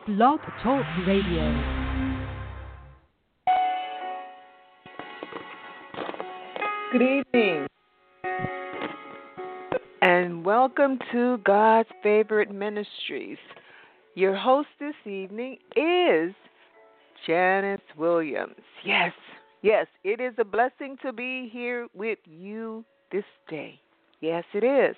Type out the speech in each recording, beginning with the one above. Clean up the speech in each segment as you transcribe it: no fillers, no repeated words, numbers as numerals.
Blog Talk Radio. Good evening, and welcome to God's Favorite Ministries. Your host this evening is Janice Williams. Yes, it is a blessing to be here with you this day. Yes, it is.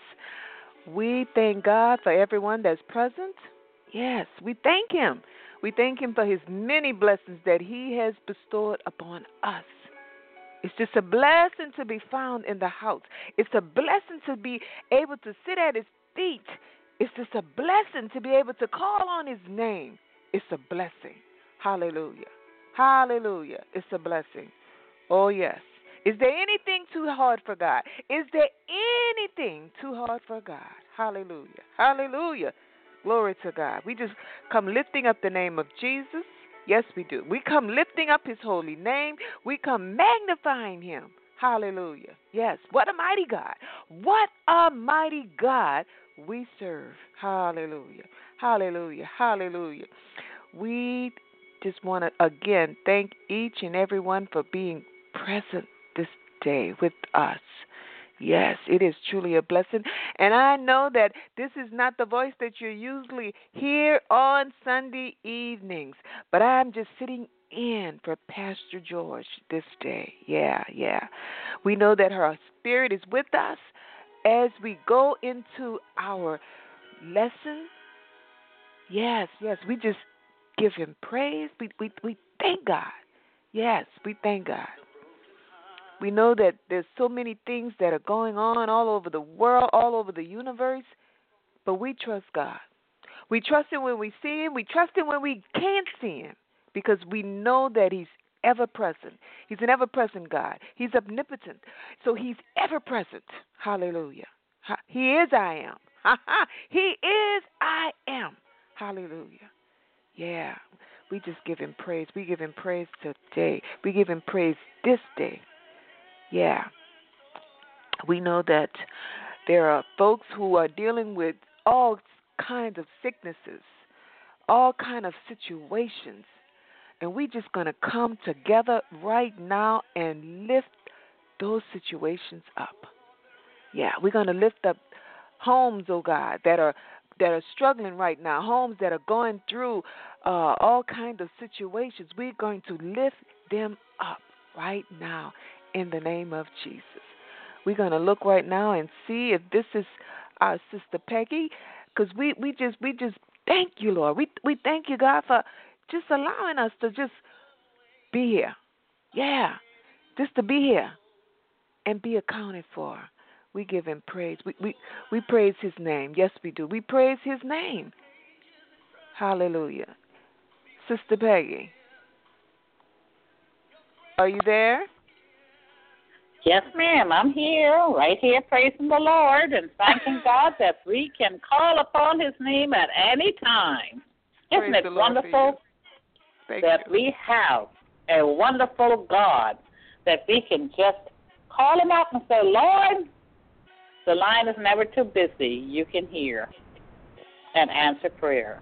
We thank God for everyone that's present. Yes, we thank Him. We thank Him for His many blessings that He has bestowed upon us. It's just a blessing to be found in the house. It's a blessing to be able to sit at His feet. It's just a blessing to be able to call on His name. It's a blessing. Hallelujah. Hallelujah. It's a blessing. Oh, yes. Is there anything too hard for God? Is there anything too hard for God? Hallelujah. Hallelujah. Glory to God. We just come lifting up the name of Jesus. Yes, we do. We come lifting up His holy name. We come magnifying Him. Hallelujah. Yes. What a mighty God. What a mighty God we serve. Hallelujah. Hallelujah. Hallelujah. We just want to, again, thank each and every one for being present this day with us. Yes, it is truly a blessing. And I know that this is not the voice that you usually hear on Sunday evenings, but I'm just sitting in for Pastor George this day. Yeah. We know that her spirit is with us as we go into our lesson. Yes, we just give Him praise. We thank God. Yes, we thank God. We know that there's so many things that are going on all over the world, all over the universe, but we trust God. We trust Him when we see Him. We trust Him when we can't see Him because we know that He's ever present. He's an ever-present God. He's omnipotent, so He's ever-present. Hallelujah. He is I am. He is I am. Hallelujah. Yeah, we just give Him praise. We give Him praise today. We give Him praise this day. Yeah, we know that there are folks who are dealing with all kinds of sicknesses, all kinds of situations, and we're just going to come together right now and lift those situations up. Yeah, we're going to lift up homes, oh God, that are struggling right now, homes that are going through all kinds of situations. We're going to lift them up right now in the name of Jesus. We're going to look right now and see if this is our sister Peggy, because we just thank you, Lord. We thank you, God, for just allowing us to just be here. Yeah, just to be here and be accounted for. We give Him praise. We praise His name. Yes, we do. We praise His name. Hallelujah. Sister Peggy, are you there? Yes, ma'am. I'm here, right here, praising the Lord and thanking God that we can call upon His name at any time. Isn't it wonderful that we have a wonderful God that we can just call Him up and say, Lord, the line is never too busy. You can hear and answer prayer.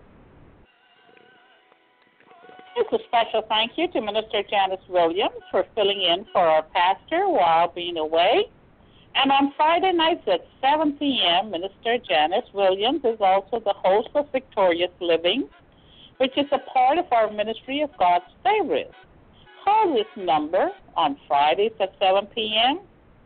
It's a special thank you to Minister Janice Williams for filling in for our pastor while being away. And on Friday nights at 7 p.m., Minister Janice Williams is also the host of Victorious Living, which is a part of our ministry of God's Favorites. Call this number on Fridays at 7 p.m.,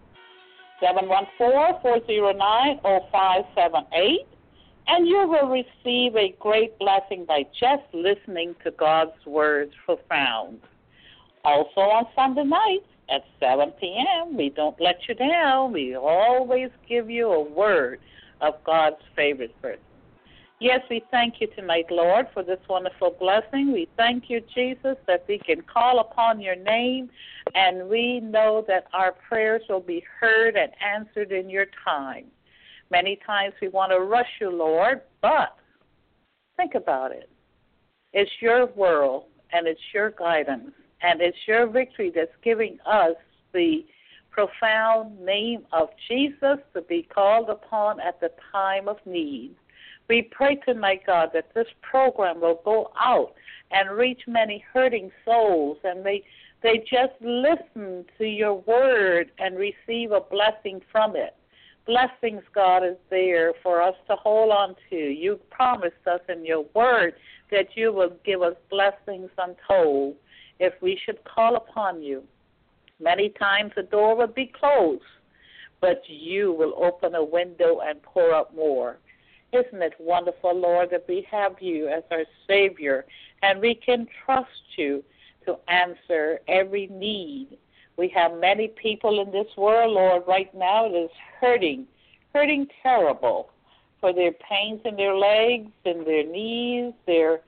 714-409-0578. And you will receive a great blessing by just listening to God's words profound. Also on Sunday nights at 7 p.m., we don't let you down. We always give you a word of God's favorite person. Yes, we thank you tonight, Lord, for this wonderful blessing. We thank you, Jesus, that we can call upon your name, and we know that our prayers will be heard and answered in your time. Many times we want to rush you, Lord, but think about it. It's your world, and it's your guidance, and it's your victory that's giving us the profound name of Jesus to be called upon at the time of need. We pray tonight, God, that this program will go out and reach many hurting souls, and they just listen to your word and receive a blessing from it. Blessings, God, is there for us to hold on to. You promised us in your word that you will give us blessings untold if we should call upon you. Many times the door will be closed, but you will open a window and pour out more. Isn't it wonderful, Lord, that we have you as our Savior, and we can trust you to answer every need. We have many people in this world, Lord, right now that is hurting terrible for their pains in their legs and their knees, their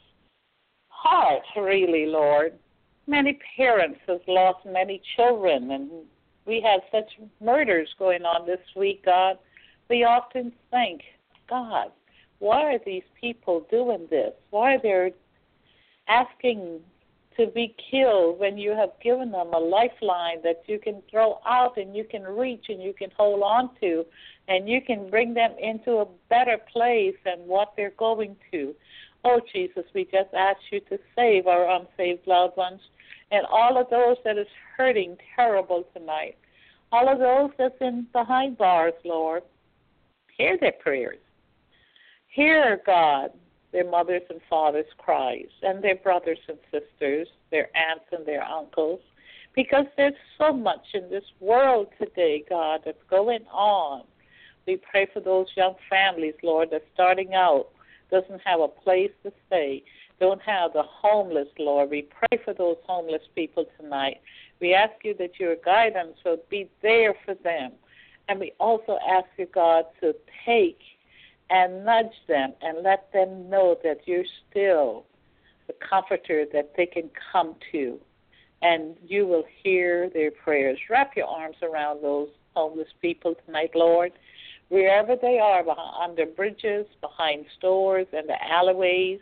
heart, really, Lord. Many parents have lost many children, and we have such murders going on this week, God. We often think, God, why are these people doing this? Why are they asking to be killed when you have given them a lifeline that you can throw out and you can reach and you can hold on to, and you can bring them into a better place than what they're going to. Oh, Jesus, we just ask you to save our unsaved loved ones and all of those that is hurting terrible tonight. All of those that's in behind bars, Lord, hear their prayers. Hear, God, their mothers and fathers' cries, and their brothers and sisters, their aunts and their uncles, because there's so much in this world today, God, that's going on. We pray for those young families, Lord, that's starting out, doesn't have a place to stay, don't have the homeless, Lord. We pray for those homeless people tonight. We ask you that your guidance will be there for them. And we also ask you, God, to take and nudge them and let them know that you're still the comforter that they can come to, and you will hear their prayers. Wrap your arms around those homeless people tonight, Lord, wherever they are, under bridges, behind stores, in the alleyways,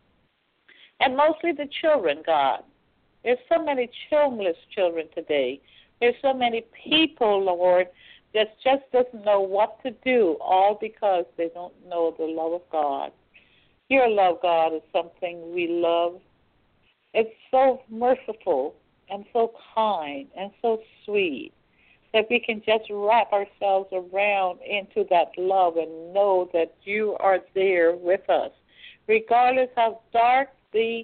and mostly the children, God. There's so many homeless children today. There's so many people, Lord, that just doesn't know what to do, all because they don't know the love of God. Your love, God, is something we love. It's so merciful and so kind and so sweet that we can just wrap ourselves around into that love and know that you are there with us. Regardless how dark the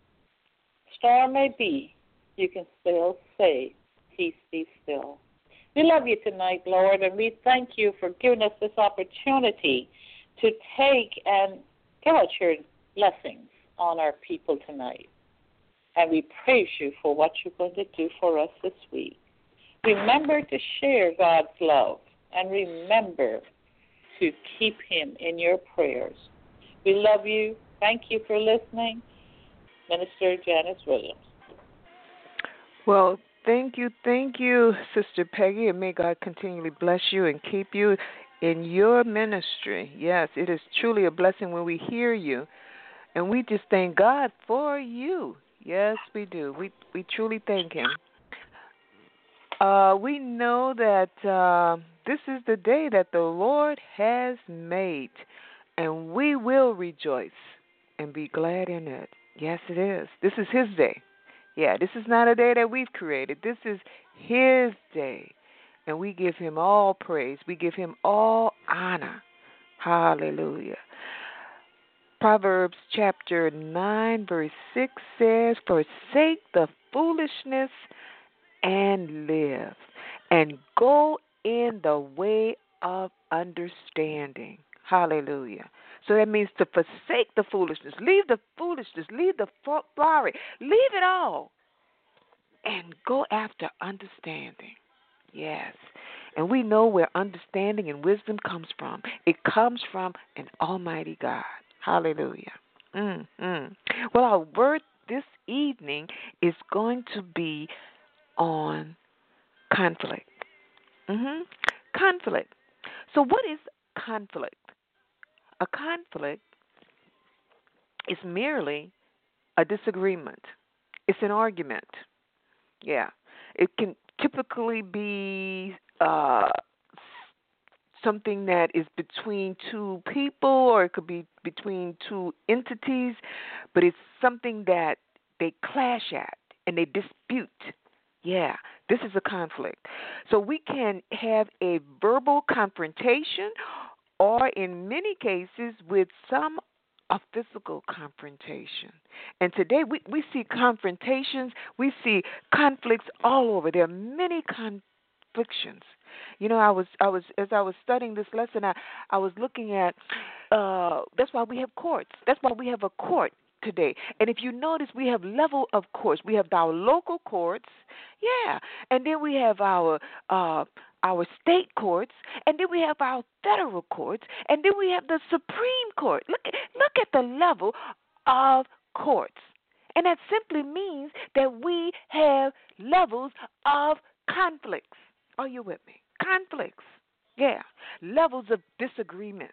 storm may be, you can still say, peace be still. We love you tonight, Lord, and we thank you for giving us this opportunity to take and give us your blessings on our people tonight. And we praise you for what you're going to do for us this week. Remember to share God's love, and remember to keep him in your prayers. We love you. Thank you for listening. Minister Janice Williams. Well, thank you, Sister Peggy, and may God continually bless you and keep you in your ministry. Yes, it is truly a blessing when we hear you, and we just thank God for you. Yes, we do. We truly thank him. We know that this is the day that the Lord has made, and we will rejoice and be glad in it. Yes, it is. This is his day. Yeah, this is not a day that we've created. This is his day, and we give him all praise. We give him all honor. Hallelujah. Proverbs chapter 9, verse 6 says, forsake the foolishness and live, and go in the way of understanding. Hallelujah. So that means to forsake the foolishness. Leave the foolishness. Leave the flowery. Leave it all. And go after understanding. Yes. And we know where understanding and wisdom comes from. It comes from an almighty God. Hallelujah. Well, our word this evening is going to be on conflict. Conflict. So what is conflict? A conflict is merely a disagreement. It's an argument. Yeah. It can typically be something that is between two people, or it could be between two entities, but it's something that they clash at and they dispute. Yeah, this is a conflict. So we can have a verbal confrontation, or in many cases with some a physical confrontation. And today we see confrontations, we see conflicts all over. There are many conflictions. You know, I was as I was studying this lesson, I was looking at that's why we have courts. That's why we have a court today. And if you notice, we have level of courts. We have our local courts, yeah, and then we have our state courts, and then we have our federal courts, and then we have the Supreme Court. Look at the level of courts. And that simply means that we have levels of conflicts. Are you with me? Conflicts. Yeah. Levels of disagreements.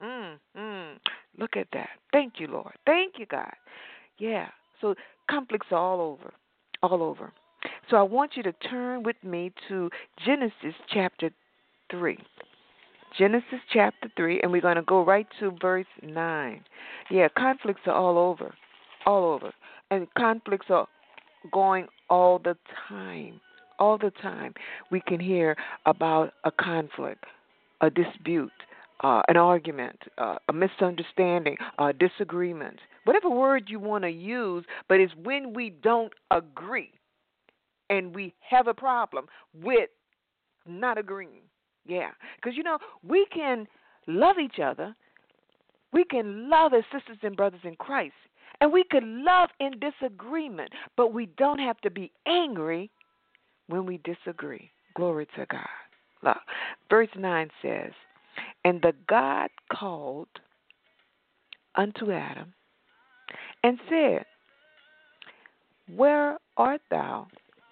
Look at that. Thank you, Lord. Thank you, God. Yeah. So conflicts are all over. All over. So I want you to turn with me to Genesis chapter 3. Genesis chapter 3, and we're going to go right to verse 9. Yeah, conflicts are all over. All over. And conflicts are going all the time. All the time. We can hear about a conflict, a dispute, an argument, a misunderstanding, a disagreement. Whatever word you want to use, but it's when we don't agree and we have a problem with not agreeing. Yeah. Because, you know, we can love each other. We can love as sisters and brothers in Christ. And we can love in disagreement. But we don't have to be angry when we disagree. Glory to God. Look, verse 9 says, "And the God called unto Adam and said, Where art thou?"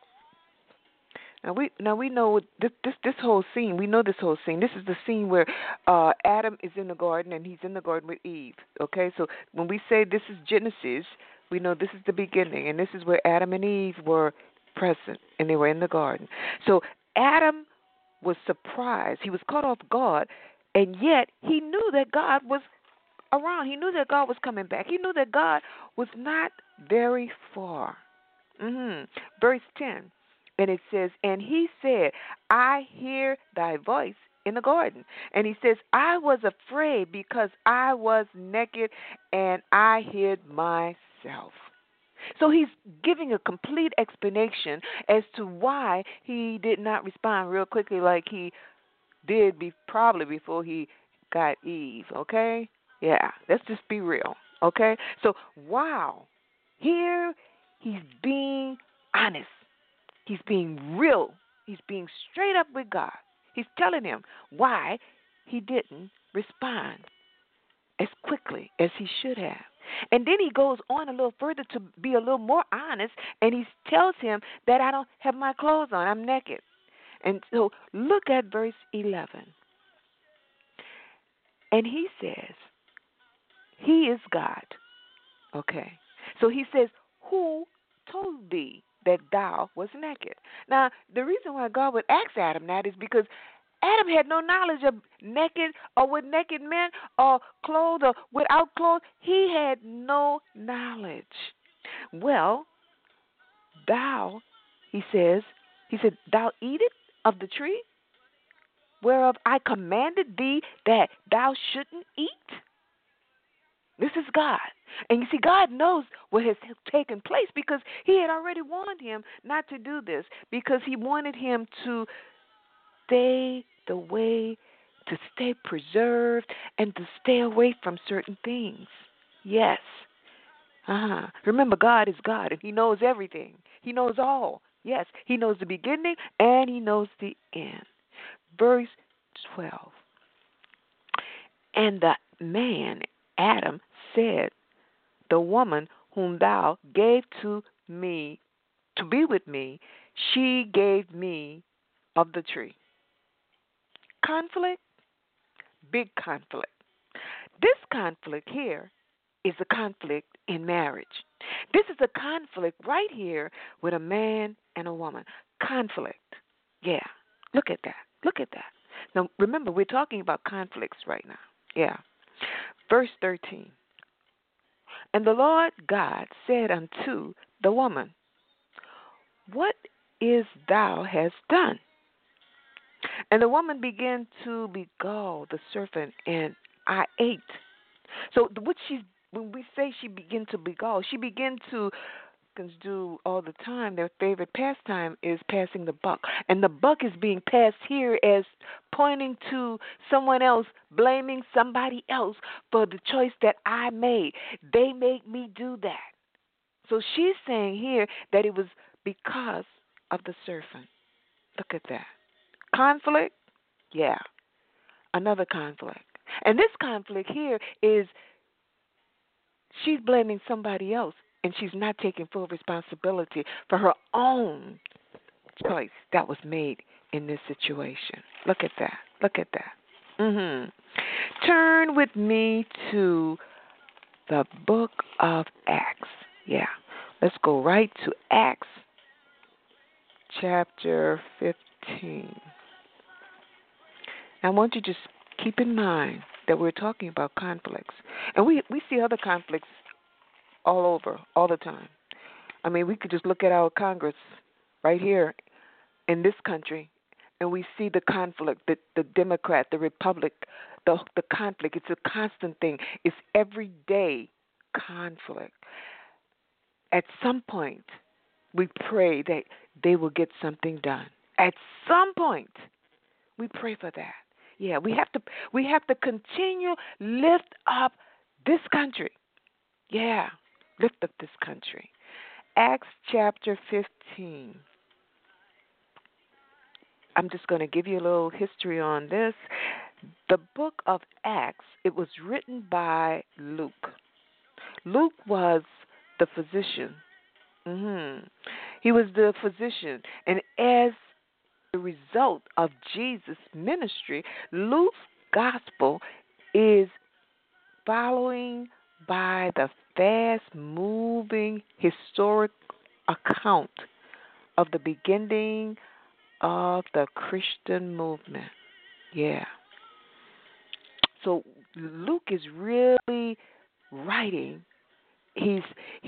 Now we know this whole scene. We know this whole scene. This is the scene where Adam is in the garden and he's in the garden with Eve. Okay, so when we say this is Genesis, we know this is the beginning, and this is where Adam and Eve were present and they were in the garden. So Adam was surprised. He was caught off guard, and yet he knew that God was around. He knew that God was coming back. He knew that God was not very far. Verse 10. And it says, "And he said, I hear thy voice in the garden." And he says, "I was afraid because I was naked and I hid myself." So he's giving a complete explanation as to why he did not respond real quickly like he did probably before he got Eve, okay? Yeah, let's just be real, okay? So, wow, here he's being honest. He's being real. He's being straight up with God. He's telling him why he didn't respond as quickly as he should have. And then he goes on a little further to be a little more honest, and he tells him that I don't have my clothes on. I'm naked. And so look at verse 11. And he says, he is God. Okay. So he says, who told thee that thou was naked? Now, the reason why God would ask Adam that is because Adam had no knowledge of naked or what naked meant or clothed or without clothes. He had no knowledge. Well, thou, he said, thou eatest of the tree whereof I commanded thee that thou shouldn't eat? This is God. And you see, God knows what has taken place because he had already warned him not to do this because he wanted him to stay the way, to stay preserved, and to stay away from certain things. Yes. Remember, God is God, and he knows everything. He knows all. Yes, he knows the beginning, and he knows the end. Verse 12. And the man, Adam, said, the woman whom thou gave to me to be with me, she gave me of the tree. Conflict, big conflict. This conflict here is a conflict in marriage. This is a conflict right here with a man and a woman. Conflict. Yeah. Look at that. Look at that. Now, remember, we're talking about conflicts right now. Yeah. Verse 13. And the Lord God said unto the woman, what is thou hast done? And the woman began to beguile the serpent, and I ate. So when we say she began to beguile, she began to do all the time. Their favorite pastime is passing the buck. And the buck is being passed here as pointing to someone else, blaming somebody else for the choice that I made. They made me do that. So she's saying here that it was because of the serpent. Look at that. Conflict? Yeah. Another conflict. And this conflict here is she's blaming somebody else, and she's not taking full responsibility for her own choice that was made in this situation. Look at that. Look at that. Turn with me to the book of Acts. Yeah. Let's go right to Acts chapter 15. I want you to just keep in mind that we're talking about conflicts. And we see other conflicts all over, all the time. I mean, we could just look at our Congress right here in this country, and we see the conflict, the Democrat, the Republic, the conflict. It's a constant thing. It's everyday conflict. At some point, we pray that they will get something done. At some point, we pray for that. Yeah, we have to continue lift up this country. Yeah, lift up this country. Acts chapter 15. I'm just going to give you a little history on this. The book of Acts, it was written by Luke. Luke was the physician. He was the physician. And as the result of Jesus' ministry, Luke's gospel is following by the fast-moving historic account of the beginning of the Christian movement. Yeah. So Luke is really writing. He's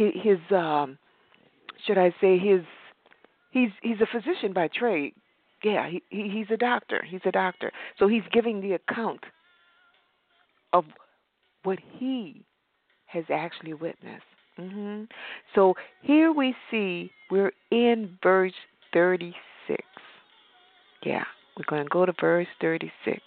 a physician by trade. Yeah, he's a doctor. He's a doctor. So he's giving the account of what he has actually witnessed. So here we see we're in verse 36. Yeah, we're going to go to verse 36.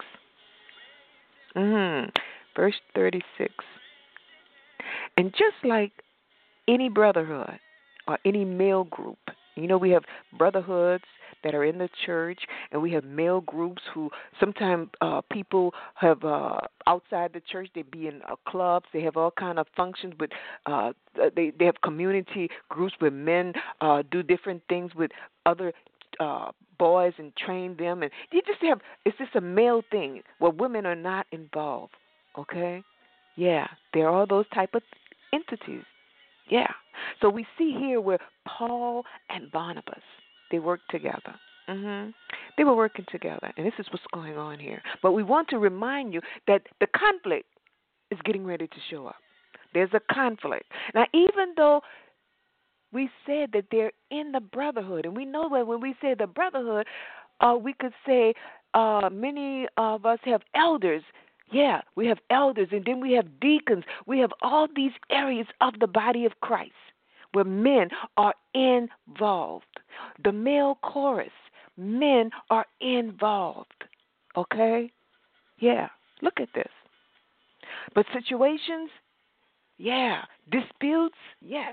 Verse 36. And just like any brotherhood or any male group, we have brotherhoods that are in the church, and we have male groups who sometimes people have outside the church. They be in clubs. They have all kind of functions with. They have community groups where men do different things with other boys and train them, and it's just a male thing where women are not involved. Okay, yeah, there are all those type of entities. Yeah. So we see here where Paul and Barnabas, they worked together. They were working together, and this is what's going on here. But we want to remind you that the conflict is getting ready to show up. There's a conflict. Now, even though we said that they're in the brotherhood, and we know that when we say the brotherhood, we could say many of us have elders. Yeah, we have elders, and then we have deacons. We have all these areas of the body of Christ where men are involved. The male chorus, men are involved. Okay? Yeah, look at this. But situations, yeah. Disputes, yes.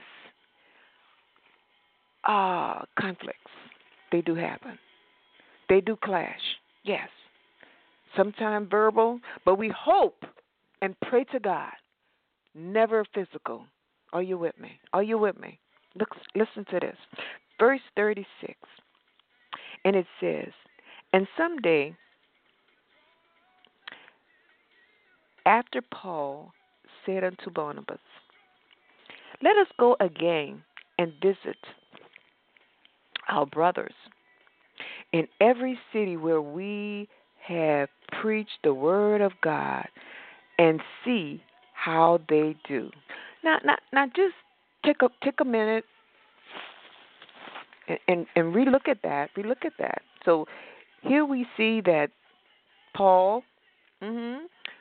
Conflicts, they do happen. They do clash, yes. Sometimes verbal, but we hope and pray to God, never physical. Are you with me? Are you with me? Listen to this. Verse 36. And it says, and someday, after Paul said unto Barnabas, let us go again and visit our brothers in every city where we have preached the word of God and see how they do. Now just take a minute and relook at that. Relook at that. So here we see that Paul, and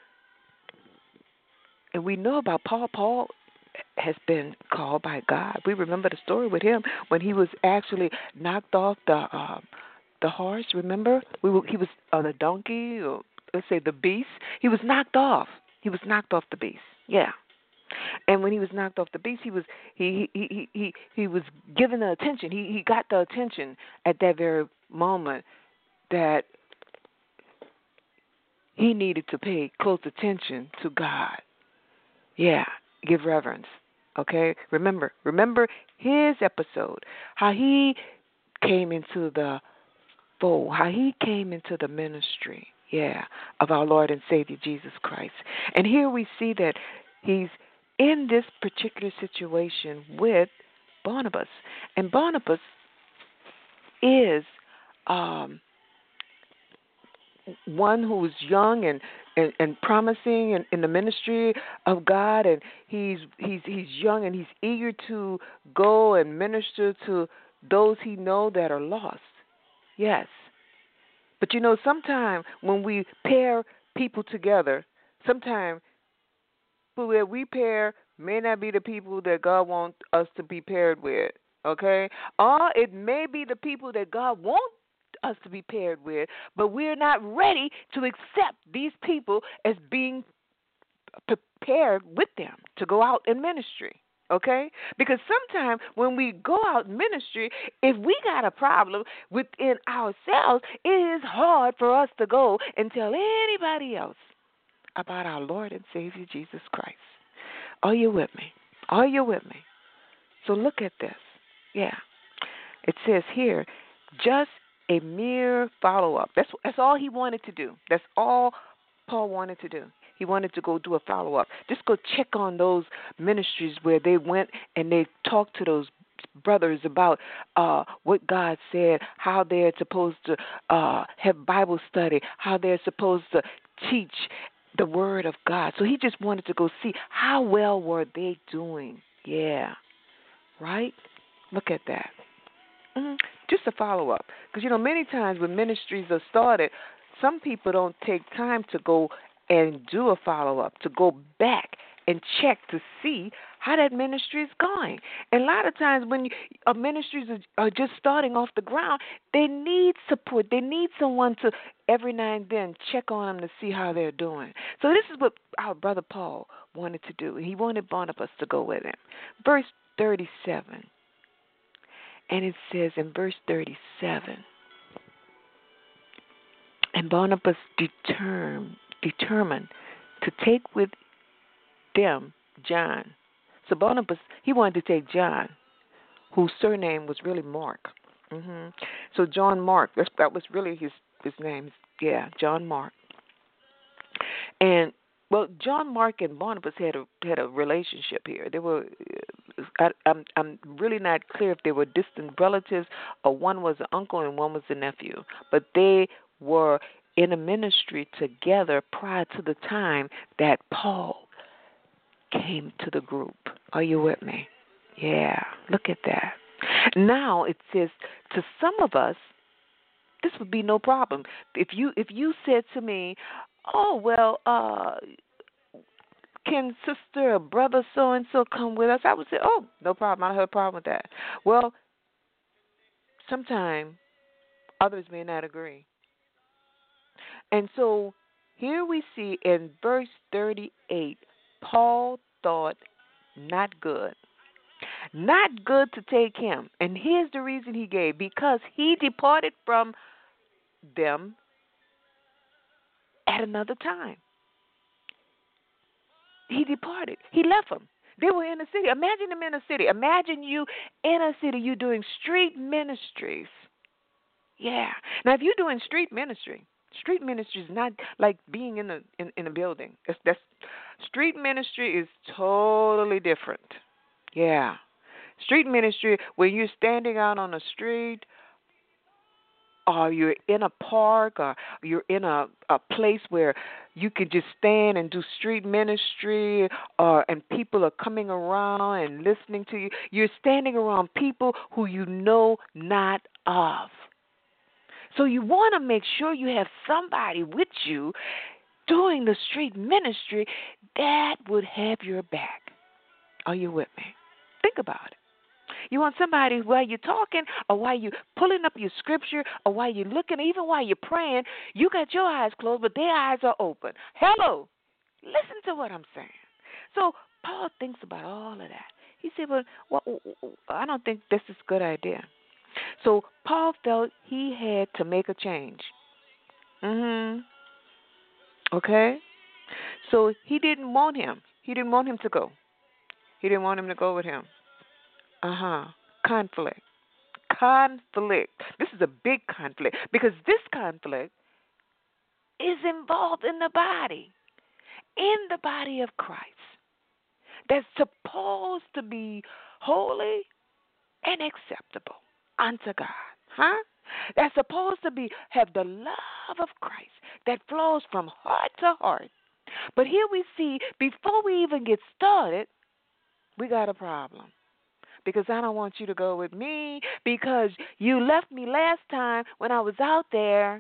we know about Paul. Paul has been called by God. We remember the story with him when he was actually knocked off the horse. Remember, he was on a donkey, or let's say the beast. He was knocked off. He was knocked off the beast. Yeah. And when he was knocked off the beast, he was given the attention. He got the attention at that very moment that he needed to pay close attention to God. Yeah, give reverence. Okay? Remember his episode, how he came into the fold, how he came into the ministry, of our Lord and Savior Jesus Christ. And here we see that he's in this particular situation with Barnabas. And Barnabas is one who's young and promising in the ministry of God, and he's young and he's eager to go and minister to those he know that are lost. Yes. But sometimes when we pair people together, sometimes who we pair may not be the people that God wants us to be paired with, okay? Or it may be the people that God wants us to be paired with, but we're not ready to accept these people as being prepared with them to go out in ministry, okay? Because sometimes when we go out in ministry, if we got a problem within ourselves, it is hard for us to go and tell anybody else about our Lord and Savior Jesus Christ. Are you with me? Are you with me? So look at this. Yeah. It says here, just a mere follow-up. That's all he wanted to do. That's all Paul wanted to do. He wanted to go do a follow-up. Just go check on those ministries where they went and they talked to those brothers about what God said, how they're supposed to have Bible study, how they're supposed to teach the Word of God. So he just wanted to go see how well were they doing. Yeah. Right? Look at that. Just a follow-up. Because, many times when ministries are started, some people don't take time to go and do a follow-up, to go back and check to see how that ministry is going. And a lot of times when ministries are just starting off the ground, they need support. They need someone to every now and then check on them to see how they're doing. So this is what our brother Paul wanted to do. He wanted Barnabas to go with him. Verse 37. And it says in verse 37, and Barnabas determined to take with them John. So Barnabas, he wanted to take John, whose surname was really Mark. So John Mark, that was really his name. Yeah, John Mark. And John Mark and Barnabas had a relationship here. They were. I'm really not clear if they were distant relatives or one was an uncle and one was a nephew, but they were in a ministry together prior to the time that Paul came to the group. Are you with me? Yeah, look at that. Now it says to some of us, this would be no problem. If you said to me, "Oh well, can sister or brother so and so come with us?" I would say, "Oh, no problem. I don't have a problem with that." Well, sometimes others may not agree. And so here we see in verse 38, Paul thought not good. Not good to take him. And here's the reason he gave. Because he departed from them at another time. He departed. He left them. They were in a city. Imagine them in a city. Imagine you in a city. You're doing street ministries. Yeah. Now, if you're doing street ministry is not like being in a building. That's street ministry is totally different. Yeah. Street ministry, when you're standing out on the street, or you're in a park, or you're in a place where you can just stand and do street ministry, and people are coming around and listening to you. You're standing around people who you know not of. So you want to make sure you have somebody with you doing the street ministry that would have your back. Are you with me? Think about it. You want somebody while you're talking, or while you're pulling up your scripture, or while you're looking, even while you're praying, you got your eyes closed, but their eyes are open. Hello. Listen to what I'm saying. So Paul thinks about all of that. He said, well, I don't think this is a good idea. So Paul felt he had to make a change. Okay? So he didn't want him. He didn't want him to go. He didn't want him to go with him. Conflict. This is a big conflict, because this conflict is involved in the body of Christ, that's supposed to be holy and acceptable unto God. That's supposed to have the love of Christ that flows from heart to heart. But here we see, before we even get started, we got a problem. Because I don't want you to go with me, because you left me last time when I was out there,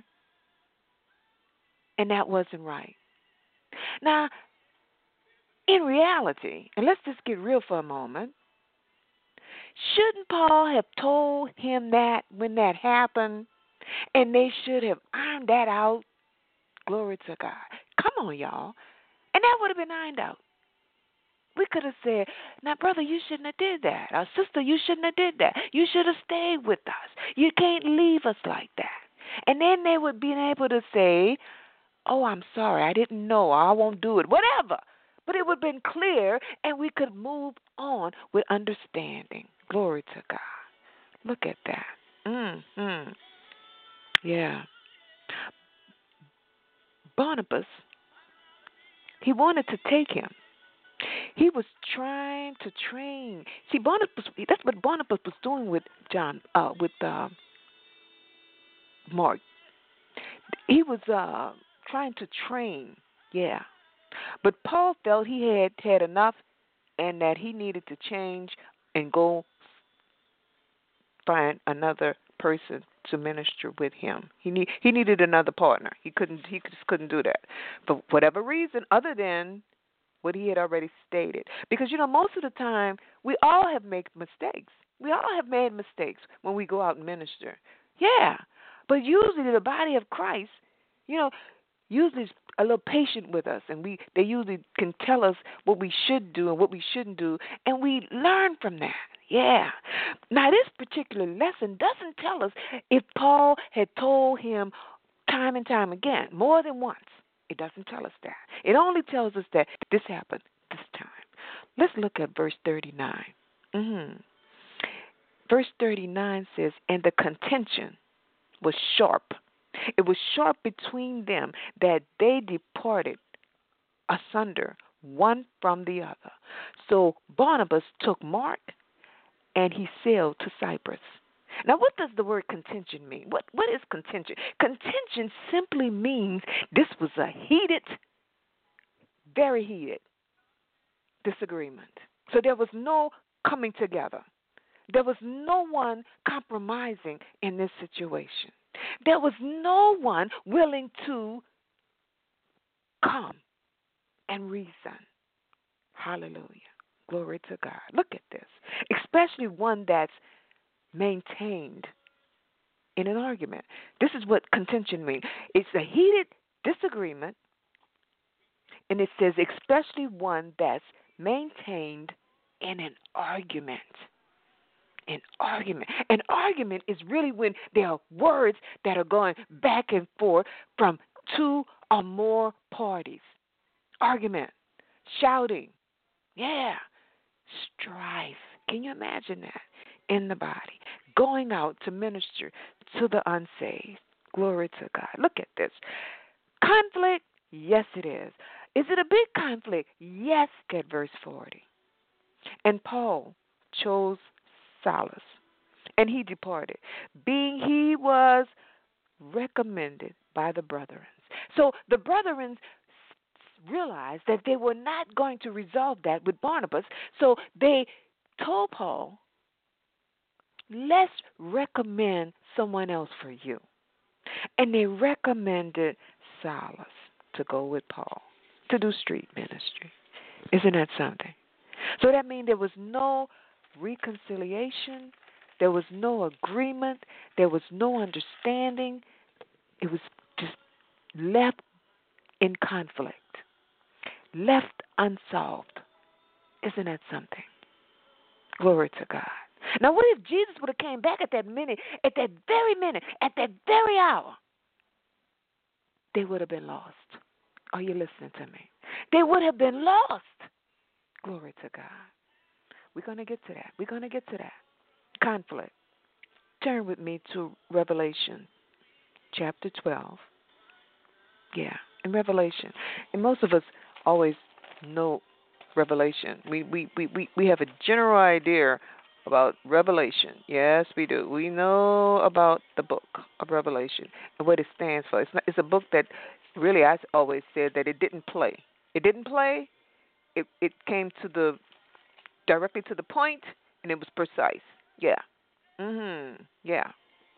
and that wasn't right. Now, in reality, and let's just get real for a moment, shouldn't Paul have told him that when that happened, and they should have ironed that out? Glory to God. Come on, y'all. And that would have been ironed out. We could have said, now, brother, you shouldn't have did that. Or sister, you shouldn't have did that. You should have stayed with us. You can't leave us like that. And then they would be able to say, oh, I'm sorry, I didn't know, or I won't do it, whatever. But it would have been clear, and we could move on with understanding. Glory to God. Look at that. Yeah. Barnabas, he wanted to take him. He was trying to train. See, that's what Barnabas was doing with Mark. He was trying to train, yeah. But Paul felt he had enough, and that he needed to change and go find another person to minister with him. He needed another partner. He just couldn't do that for whatever reason other than what he had already stated. Because, most of the time, we all have made mistakes. We all have made mistakes when we go out and minister. Yeah. But usually the body of Christ, usually is a little patient with us, and they usually can tell us what we should do and what we shouldn't do, and we learn from that. Yeah. Now, this particular lesson doesn't tell us if Paul had told him time and time again, more than once. It doesn't tell us that. It only tells us that this happened this time. Let's look at verse 39. Verse 39 says, and the contention was sharp. It was sharp between them, that they departed asunder one from the other. So Barnabas took Mark, and he sailed to Cyprus. Now, what does the word contention mean? What is contention? Contention simply means this was a very heated disagreement. So there was no coming together. There was no one compromising in this situation. There was no one willing to come and reason. Hallelujah. Glory to God. Look at this. Especially one that's maintained in an argument. This is what contention means. It's a heated disagreement, and it says especially one that's maintained in an argument. An argument. An argument is really when there are words that are going back and forth from two or more parties. Argument. Shouting. Yeah. Strife. Can you imagine that? In the body. Going out to minister to the unsaved. Glory to God. Look at this. Conflict? Yes, it is. Is it a big conflict? Yes, at verse 40. And Paul chose Silas, and he departed, being he was recommended by the brethren. So the brethren realized that they were not going to resolve that with Barnabas, so they told Paul, let's recommend someone else for you. And they recommended Silas to go with Paul to do street ministry. Isn't that something? So that means there was no reconciliation, there was no agreement, there was no understanding. It was just left in conflict, left unsolved. Isn't that something? Glory to God. Now, what if Jesus would have came back at that minute, at that very hour? They would have been lost. Are you listening to me? They would have been lost. Glory to God. We're going to get to that. Conflict. Turn with me to Revelation chapter 12. Yeah, in Revelation. And most of us always know Revelation. We have a general idea about Revelation. Yes, we do. We know about the book of Revelation and what it stands for. It's a book that really, I always said that it didn't play. It didn't play. It came directly to the point, and it was precise. Yeah. Yeah.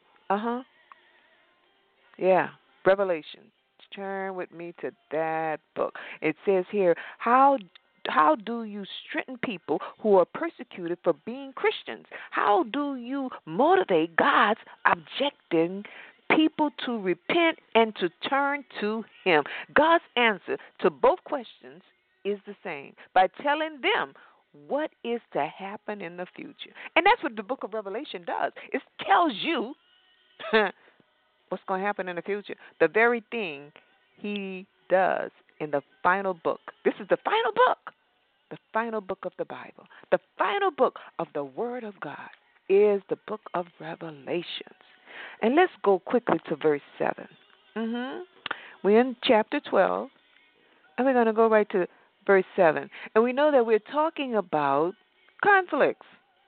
Yeah. Revelation. Turn with me to that book. It says here, how do you strengthen people who are persecuted for being Christians? How do you motivate God's objecting people to repent and to turn to Him? God's answer to both questions is the same, by telling them what is to happen in the future. And that's what the book of Revelation does. It tells you what's going to happen in the future. The very thing He does in the final book. This is the final book. The final book of the Bible. The final book of the Word of God is the book of Revelations. And let's go quickly to verse 7. We're in chapter 12, and we're going to go right to verse 7. And we know that we're talking about conflicts.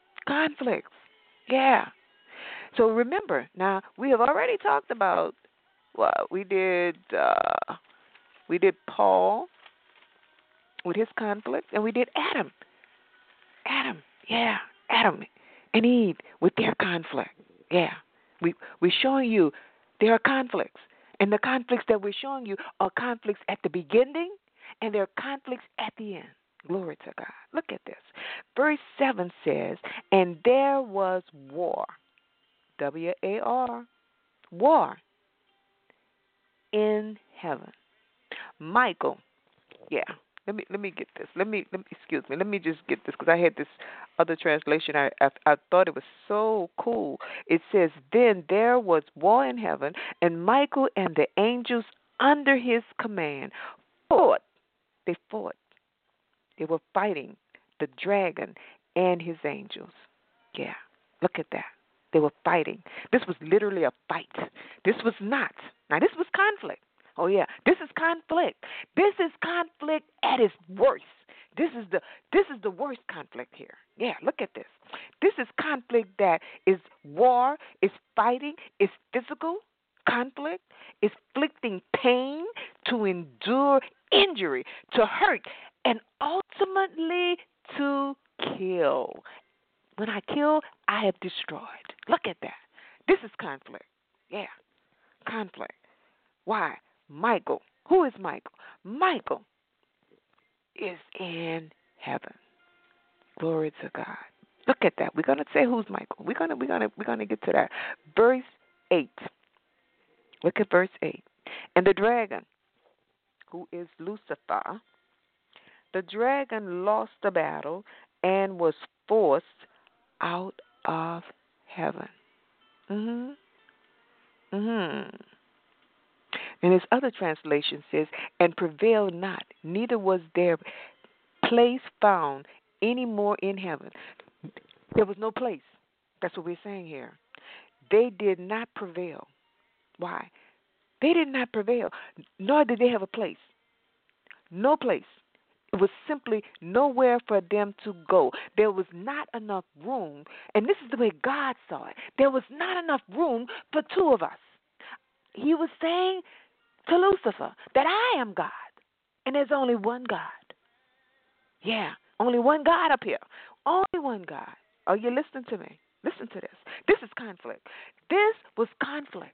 Yeah. So remember, now we have already talked about we did Paul with his conflict, and we did Adam and Eve with their conflict. Yeah. We're showing you there are conflicts, and the conflicts that we're showing you are conflicts at the beginning, and there are conflicts at the end. Glory to God. Look at this. Verse 7 says, and there was war. W-A-R. War in heaven. Michael. Yeah. Let me get this. Let me just get this, because I had this other translation. I thought it was so cool. It says, then there was war in heaven, and Michael and the angels under his command fought. They fought. They were fighting the dragon and his angels. Yeah, look at that. They were fighting. This was literally a fight. This was not. Now, this was conflict. Oh, yeah, this is conflict. This is conflict at its worst. This is the worst conflict here. Yeah, look at this. This is conflict that is war, is fighting, is physical conflict, is inflicting pain, to endure injury, to hurt, and ultimately to kill. When I kill, I have destroyed. Look at that. This is conflict. Yeah, conflict. Why? Michael. Who is Michael? Michael is in heaven. Glory to God. Look at that. We're gonna say who's Michael. We're gonna get to that. Verse 8. Look at verse 8. And the dragon, who is Lucifer, the dragon lost the battle and was forced out of heaven. And his other translation says, and prevailed not, neither was there place found any more in heaven. There was no place. That's what we're saying here. They did not prevail. Why? They did not prevail, nor did they have a place. No place. It was simply nowhere for them to go. There was not enough room, and this is the way God saw it. There was not enough room for two of us. he was saying to Lucifer that I am God, and there's only one God. Yeah, only one God up here. Only one God. Are you listening to me? Listen to this. This is conflict. This was conflict.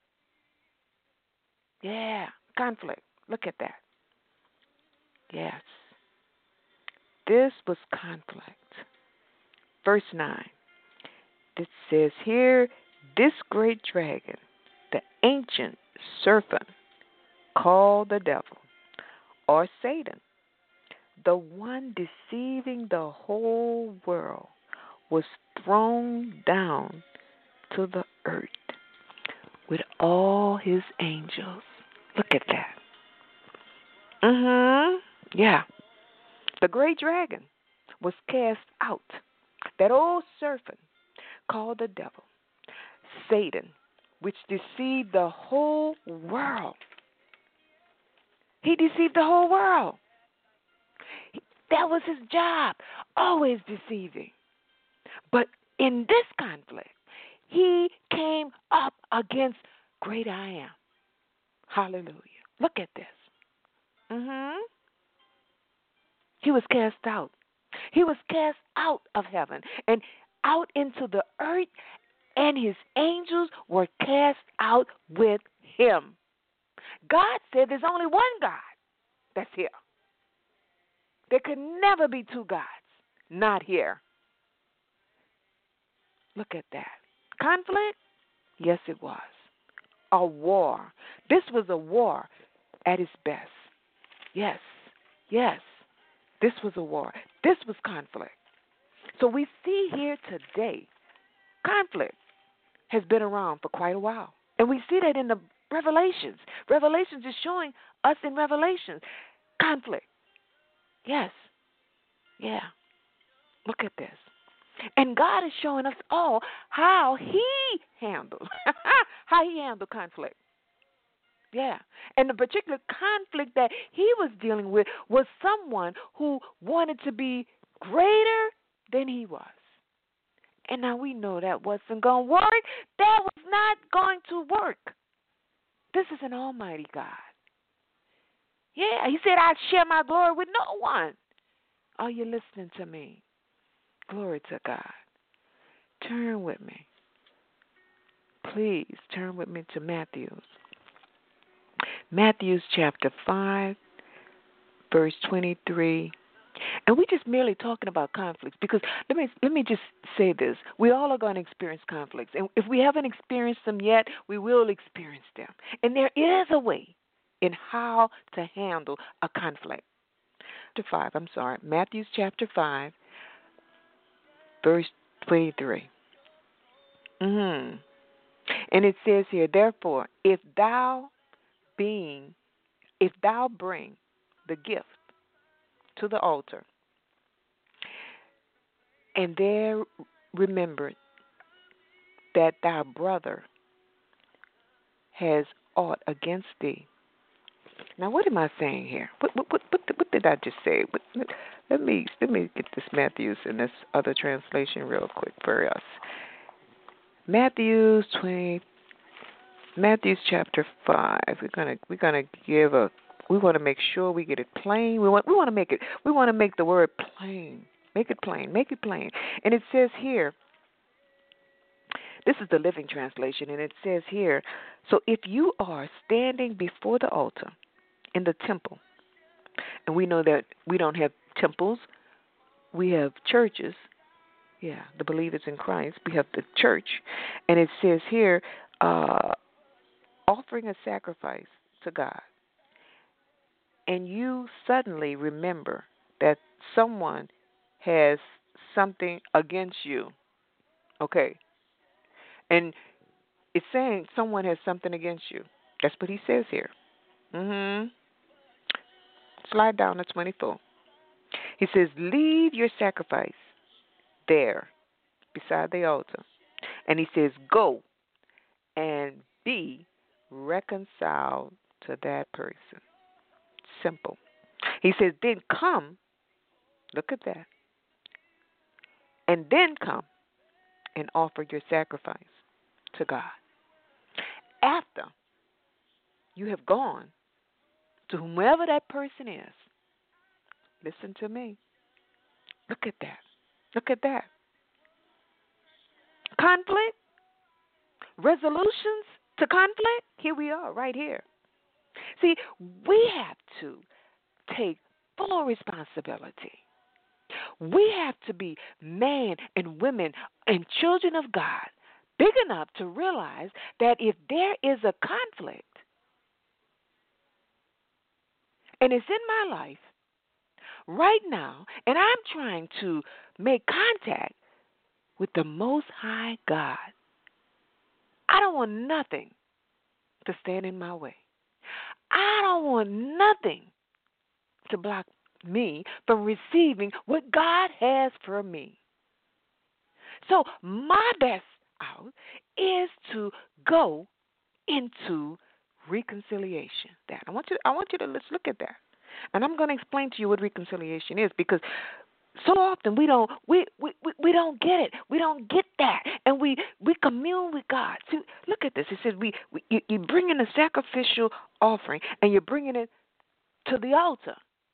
Yeah, conflict. Look at that. Yes. This was conflict. Verse 9. It says here, this great dragon, the ancient serpent, called the devil, or Satan, the one deceiving the whole world, was thrown down to the earth with all his angels. Look at that. Yeah. The great dragon was cast out. That old serpent called the devil, Satan, which deceived the whole world. He deceived the whole world. That was his job, always deceiving. But in this conflict, he came up against great I am. Hallelujah. Look at this. He was cast out. He was cast out of heaven and out into the earth, and his angels were cast out with him. God said there's only one God that's here. There could never be two gods. Not here. Look at that. Conflict? Yes, it was. A war. This was a war at its best. Yes. Yes. This was a war. This was conflict. So we see here today, conflict has been around for quite a while. And we see that in the Revelations. Revelations is showing us in Revelations conflict. Yes. Yeah. Look at this. And God is showing us all how he handled conflict. Yeah. And the particular conflict that he was dealing with was someone who wanted to be greater than he was. And now we know that wasn't going to work. That was not going to work. This is an almighty God. Yeah, he said, I'd share my glory with no one. Are you listening to me? Glory to God. Turn with me. Please turn with me to Matthew. Matthew chapter 5, verse 23. And we're just merely talking about conflicts because let me just say this. We all are going to experience conflicts. And if we haven't experienced them yet, we will experience them. And there is a way in how to handle a conflict. Matthew chapter 5, verse 23. And it says here, therefore, if thou bring the gift to the altar, and there remember that thy brother has aught against thee. Now, what am I saying here? What did I just say? Let me get this Matthew's and this other translation real quick for us. Matthew's chapter 5. We want to make sure we get it plain. We want to make the word plain. Make it plain. Make it plain. And it says here, this is the Living Translation, and it says here, so if you are standing before the altar in the temple, and we know that we don't have temples, we have churches. Yeah, the believers in Christ. We have the church. And it says here, offering a sacrifice to God. And you suddenly remember that someone has something against you. Okay. And it's saying someone has something against you. That's what he says here. Slide down to 24. He says, leave your sacrifice there beside the altar. And he says, go and be reconciled to that person. Simple. He says, then come, look at that, and then come and offer your sacrifice to God. After you have gone to whomever that person is. Listen to me. Look at that. Look at that. Conflict, resolutions to conflict, here we are, right here. See, we have to take full responsibility. We have to be men and women and children of God, big enough to realize that if there is a conflict, and it's in my life right now, and I'm trying to make contact with the Most High God, I don't want nothing to stand in my way. I don't want nothing to block me from receiving what God has for me. So my best out is to go into reconciliation. That I want you to let's look at that. And I'm going to explain to you what reconciliation is, because so often we don't get it. We don't get that, and we commune with God. See, look at this. It says you bring in a sacrificial offering, and you're bringing it to the altar,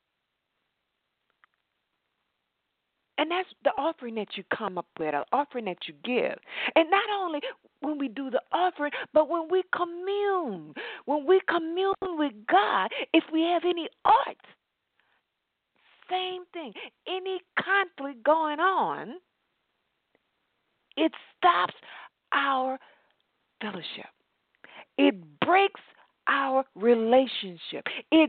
and that's the offering that you come up with, an offering that you give. And not only when we do the offering, but when we commune with God, if we have any art. Same thing. Any conflict going on, it stops our fellowship. It breaks our relationship. It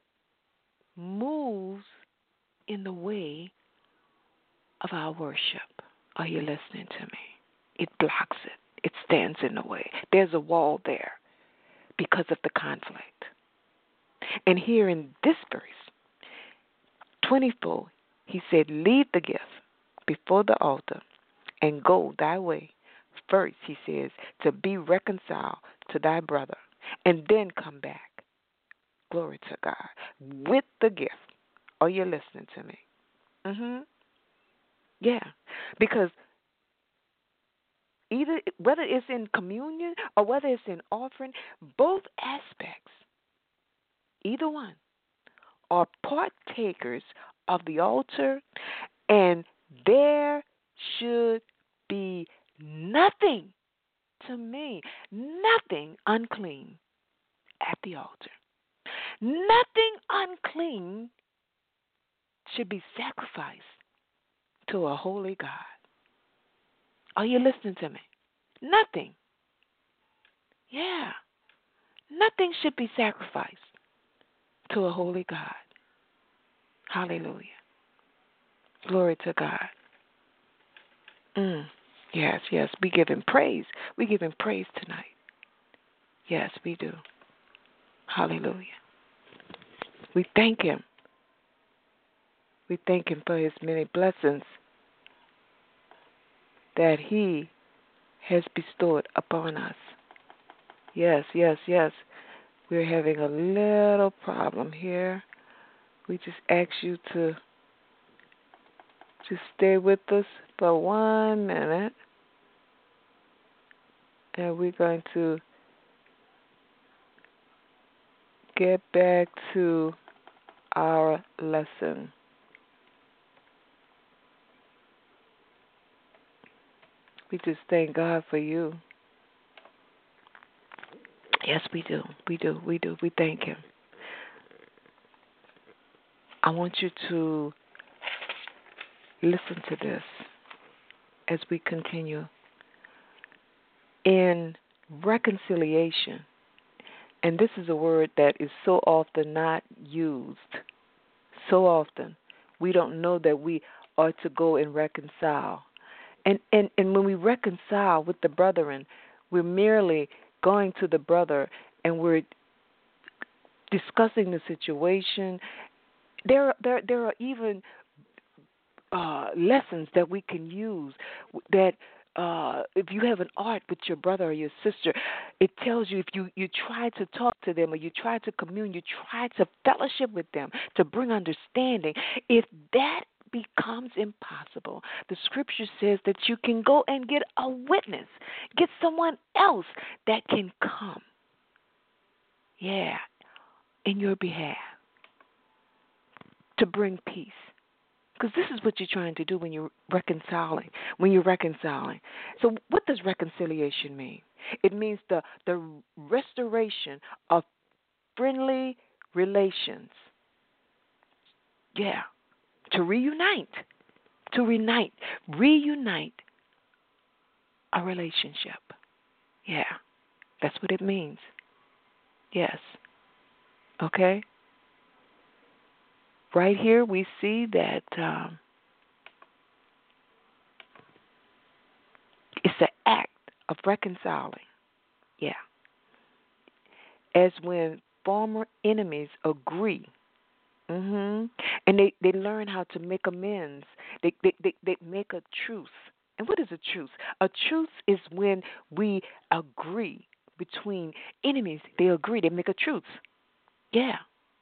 moves in the way of our worship. Are you listening to me? It blocks it. It stands in the way. There's a wall there because of the conflict. And here in this verse, 24, he said, leave the gift before the altar and go thy way. First, he says, to be reconciled to thy brother, and then come back. Glory to God. With the gift. Are you listening to me? Yeah. Because either whether it's in communion or whether it's in offering, both aspects, either one, are partakers of the altar, and there should be nothing, to me, nothing unclean at the altar. Nothing unclean should be sacrificed to a holy God. Are you listening to me? Nothing. Yeah. Nothing should be sacrificed to a holy God. Hallelujah. Glory to God. Yes. We give him praise. We give him praise tonight. Yes, we do. Hallelujah. We thank him. We thank him for his many blessings that he has bestowed upon us. Yes. We're having a little problem here. We just ask you to just stay with us for 1 minute. And we're going to get back to our lesson. We just thank God for you. Yes, we do. We thank him. I want you to listen to this as we continue. In reconciliation, and this is a word that is so often not used, so often we don't know that we are to go and reconcile. And when we reconcile with the brethren, we're merely going to the brother and we're discussing the situation. There are even lessons that we can use that if you have an art with your brother or your sister, it tells you if you try to talk to them or you try to commune, you try to fellowship with them to bring understanding, if that becomes impossible, the scripture says that you can go and get a witness, get someone else that can come. Yeah, in your behalf to bring peace. Because this is what you're trying to do when you're reconciling. So what does reconciliation mean? It means the restoration of friendly relations. Yeah. To reunite a relationship. Yeah. That's what it means. Yes. Okay? Right here we see that it's the act of reconciling. Yeah. As when former enemies agree. And they learn how to make amends. They make a truce. And what is a truce? A truce is when we agree between enemies. They agree. They make a truce. Yeah.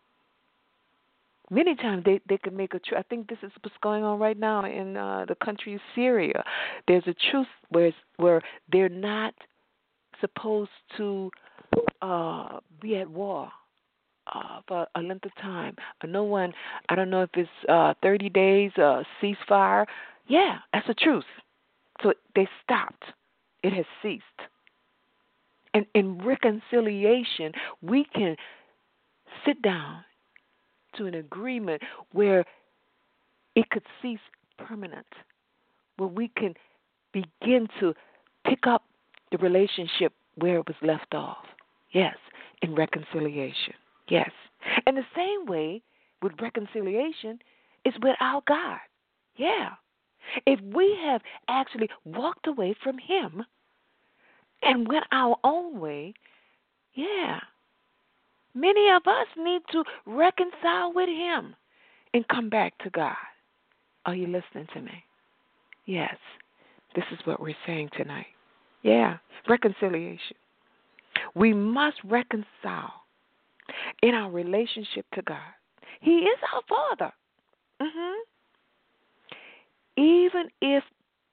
Many times they can make a truce. I think this is what's going on right now in the country of Syria. There's a truce where they're not supposed to be at war for a length of time. No one, I don't know if it's 30 days, ceasefire. Yeah, that's a truce. So they stopped. It has ceased. And in reconciliation, we can sit down to an agreement where it could cease permanent, where we can begin to pick up the relationship where it was left off. Yes, in reconciliation. Yes. And the same way with reconciliation is with our God. Yeah. If we have actually walked away from Him and went our own way, yeah, many of us need to reconcile with Him and come back to God. Are you listening to me? Yes. This is what we're saying tonight. Yeah, reconciliation. We must reconcile in our relationship to God. He is our Father. Even if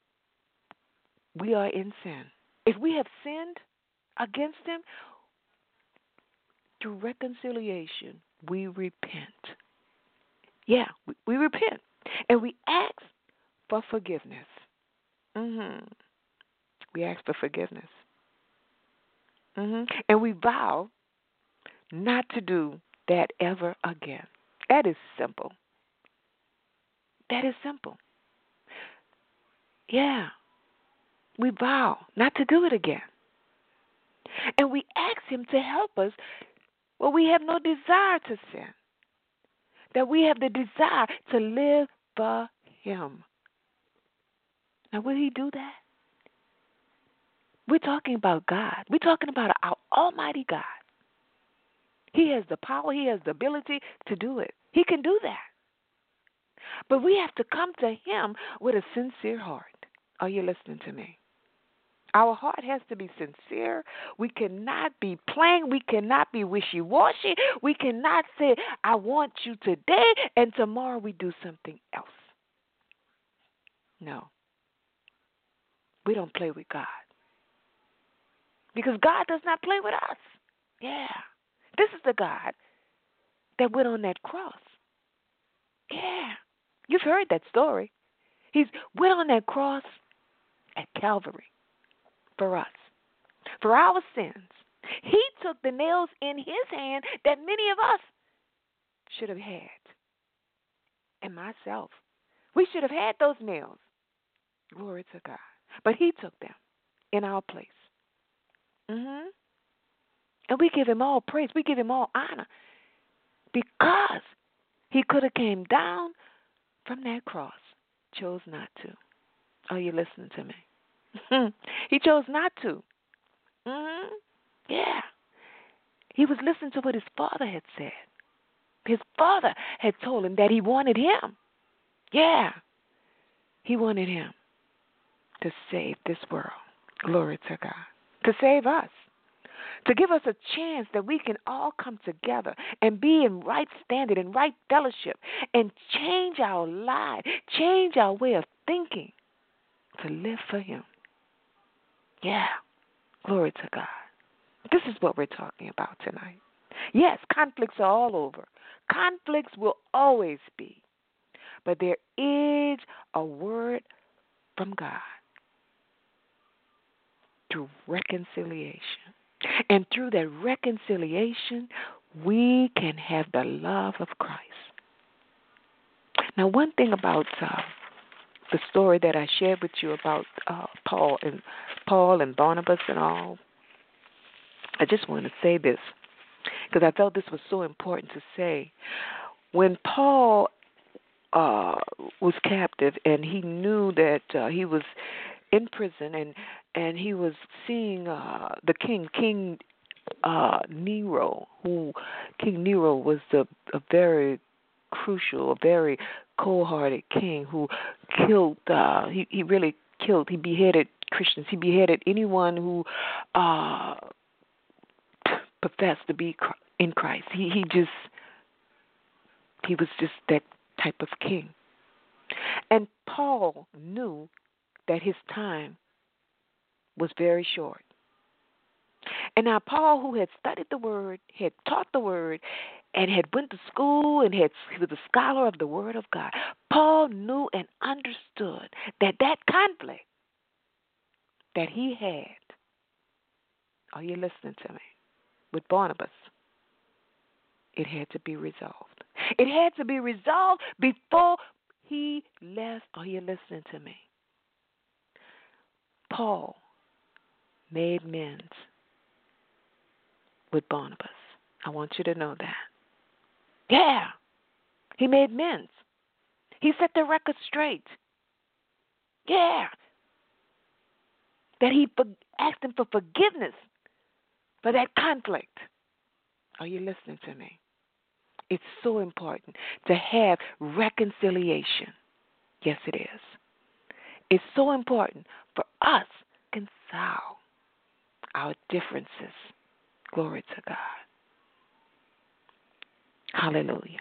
we are in sin, if we have sinned against Him, through reconciliation, we repent. Yeah, we repent. And we ask for forgiveness. We ask for forgiveness. And we vow not to do that ever again. That is simple. That is simple. Yeah. We vow not to do it again. And we ask Him to help us where we have no desire to sin. That we have the desire to live for Him. Now, will He do that? We're talking about God. We're talking about our Almighty God. He has the power. He has the ability to do it. He can do that. But we have to come to Him with a sincere heart. Are you listening to me? Our heart has to be sincere. We cannot be playing. We cannot be wishy-washy. We cannot say, I want you today, and tomorrow we do something else. No. We don't play with God. Because God does not play with us. Yeah. This is the God that went on that cross. Yeah. You've heard that story. He went on that cross at Calvary for us, for our sins. He took the nails in His hand that many of us should have had. And myself. We should have had those nails. Glory to God. But He took them in our place. And we give Him all praise. We give Him all honor. Because He could have came down from that cross. Chose not to. Are you listening to me? He chose not to. Yeah. He was listening to what His Father had said. His Father had told Him that He wanted Him. Yeah. He wanted Him to save this world. Glory to God. To save us. To give us a chance that we can all come together and be in right standing and right fellowship and change our lives, change our way of thinking to live for Him. Yeah. Glory to God. This is what we're talking about tonight. Yes, conflicts are all over. Conflicts will always be. But there is a word from God through reconciliation. And through that reconciliation, we can have the love of Christ. Now, one thing about the story that I shared with you about Paul and Barnabas and all, I just want to say this because I felt this was so important to say. When Paul was captive and he knew that he was in prison and he was seeing the King Nero, King Nero was a very crucial, a very cold-hearted king who killed, he really killed, he beheaded Christians, he beheaded anyone who professed to be in Christ. He was just that type of king. And Paul knew that his time was very short. And now Paul, who had studied the Word, had taught the Word, and had went to school and he was a scholar of the Word of God, Paul knew and understood that conflict that he had, are you listening to me, with Barnabas, it had to be resolved. It had to be resolved before he left. Are you listening to me? Paul made amends with Barnabas. I want you to know that. Yeah, he made amends. He set the record straight. Yeah, that he asked him for forgiveness for that conflict. Are you listening to me? It's so important to have reconciliation. Yes, it is. It's so important for us to reconcile our differences. Glory to God. Hallelujah.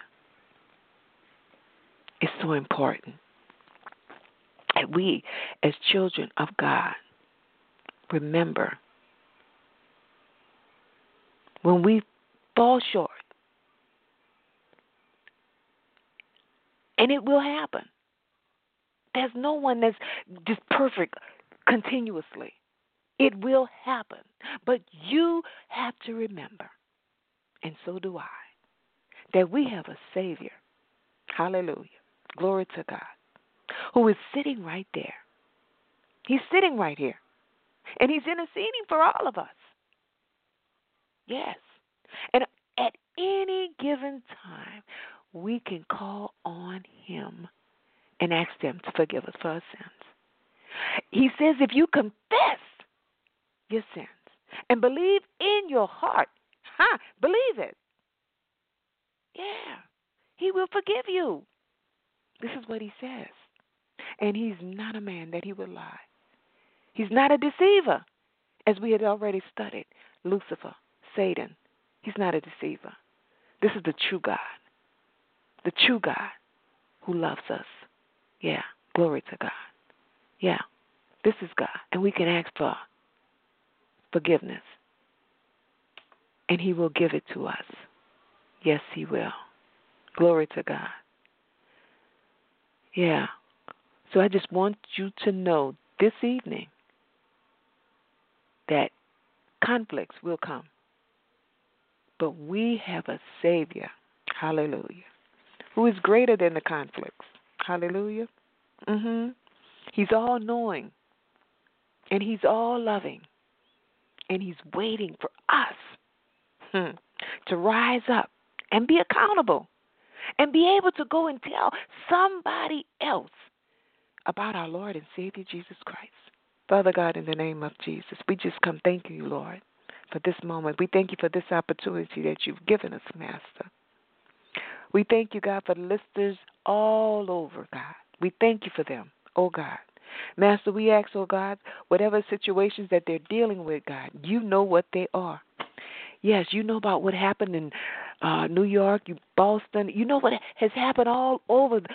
It's so important that we, as children of God, remember when we fall short, and it will happen. There's no one that's just perfect continuously. It will happen. But you have to remember, and so do I, that we have a Savior. Hallelujah. Glory to God. Who is sitting right there. He's sitting right here. And he's interceding for all of us. Yes. And at any given time, we can call on him and ask him to forgive us for our sins. He says if you confess your sins and believe in your heart, believe it. Yeah, he will forgive you. This is what he says. And he's not a man that he would lie. He's not a deceiver, as we had already studied. Lucifer, Satan, he's not a deceiver. This is the true God. The true God who loves us. Yeah, glory to God. Yeah, this is God. And we can ask for forgiveness. And he will give it to us. Yes, he will. Glory to God. Yeah. So I just want you to know this evening that conflicts will come. But we have a Savior, hallelujah, who is greater than the conflicts. Hallelujah. He's all-knowing, and he's all-loving, and he's waiting for us to rise up and be accountable and be able to go and tell somebody else about our Lord and Savior Jesus Christ. Father God, in the name of Jesus, we just come thanking you, Lord, for this moment. We thank you for this opportunity that you've given us, Master. We thank you, God, for the listeners all over, God. We thank you for them, oh God. Master, we ask, oh God, whatever situations that they're dealing with, God, you know what they are. Yes, you know about what happened in New York, Boston. You know what has happened all over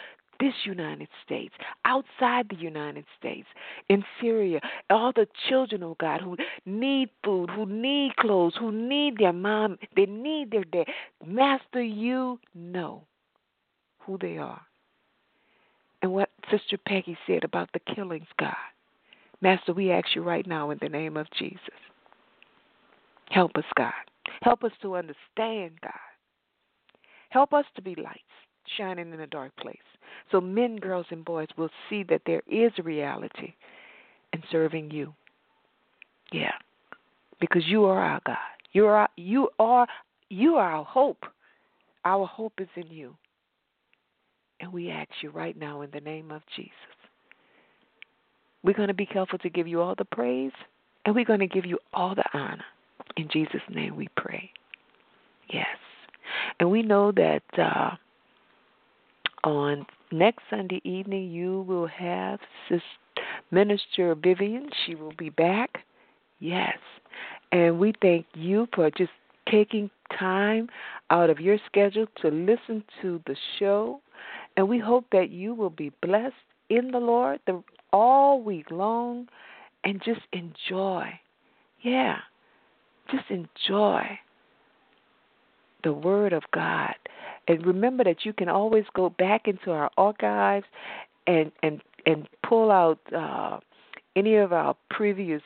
this United States, outside the United States, in Syria, all the children, oh God, who need food, who need clothes, who need their mom, they need their dad. Master, you know who they are. And what Sister Peggy said about the killings, God. Master, we ask you right now in the name of Jesus. Help us, God. Help us to understand, God. Help us to be lights shining in a dark place. So men, girls, and boys will see that there is a reality in serving you. Yeah. Because you are our God. You are our hope. Our hope is in you. And we ask you right now in the name of Jesus. We're going to be careful to give you all the praise, and we're going to give you all the honor. In Jesus' name we pray. Yes. And we know that on next Sunday evening you will have Minister Vivian. She will be back. Yes. And we thank you for just taking time out of your schedule to listen to the show. And we hope that you will be blessed in the Lord all week long and just enjoy. Yeah. Just enjoy the Word of God. And remember that you can always go back into our archives and pull out any of our previous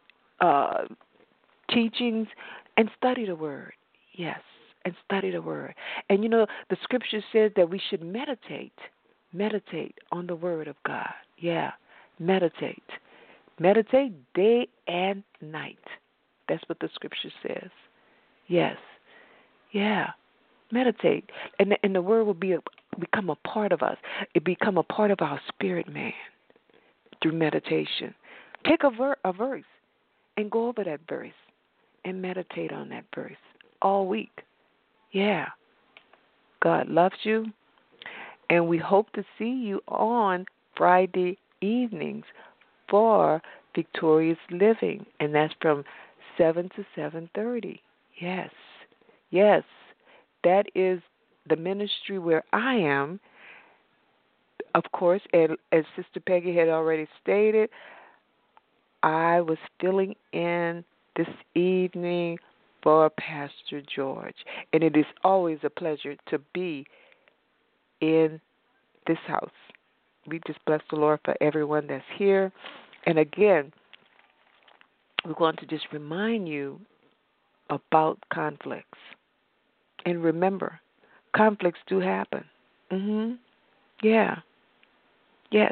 teachings and study the Word. Yes, and study the Word. And you know, the Scripture says that we should meditate on the Word of God. Yeah, meditate. Meditate day and night. That's what the Scripture says. Yes. Yeah. Meditate. And the Word will become a part of us. It become a part of our spirit man through meditation. Take a verse and go over that verse and meditate on that verse all week. Yeah. God loves you. And we hope to see you on Friday evenings for Victorious Living. And that's from 7 to 7:30. Yes. Yes. That is the ministry where I am. Of course, and as Sister Peggy had already stated, I was filling in this evening for Pastor George. And it is always a pleasure to be in this house. We just bless the Lord for everyone that's here. And again, we want to just remind you about conflicts. And remember, conflicts do happen. Yeah. Yes.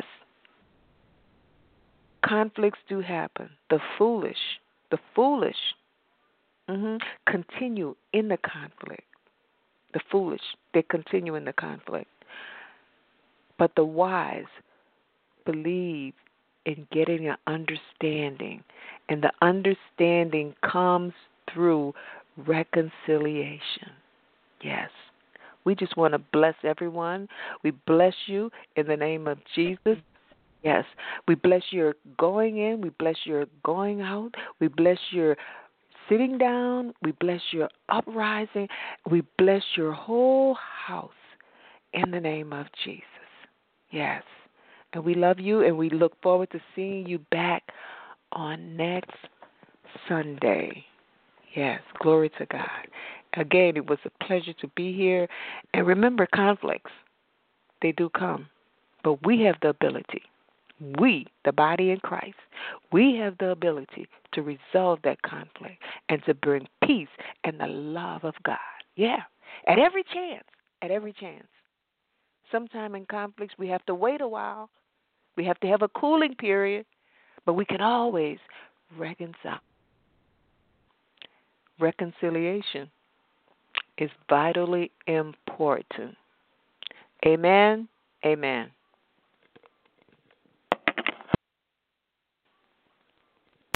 Conflicts do happen. The foolish continue in the conflict. The foolish, they continue in the conflict. But the wise believe in getting an understanding. And the understanding comes through reconciliation. Yes. We just want to bless everyone. We bless you in the name of Jesus. Yes. We bless your going in. We bless your going out. We bless your sitting down. We bless your uprising. We bless your whole house in the name of Jesus. Yes. And we love you, and we look forward to seeing you back on next Sunday. Yes, glory to God. Again, it was a pleasure to be here. And remember, conflicts, they do come. But we have the ability, we, the body in Christ, we have the ability to resolve that conflict and to bring peace and the love of God. Yeah, at every chance. Sometime in conflicts, we have to wait a while. We have to have a cooling period, but we can always reconcile. Reconciliation is vitally important. Amen. Amen.